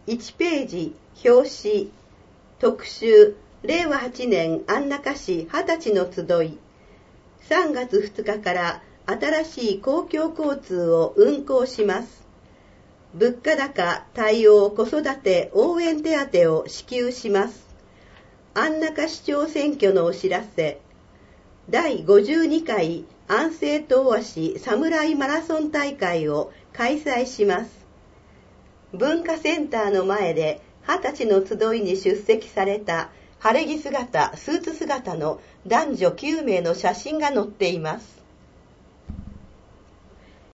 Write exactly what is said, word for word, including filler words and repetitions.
いちページ、表紙、特集、れいわはちねん安中市はたちの集い。さんがつふつかから新しい公共交通を運行します。物価高対応子育て応援手当を支給します。安中市長選挙のお知らせ。だいごじゅうにかい安政東和市侍マラソン大会を開催します。文化センターの前ではたちの集いに出席された晴れ着姿、スーツ姿の男女きゅうめいの写真が載っています。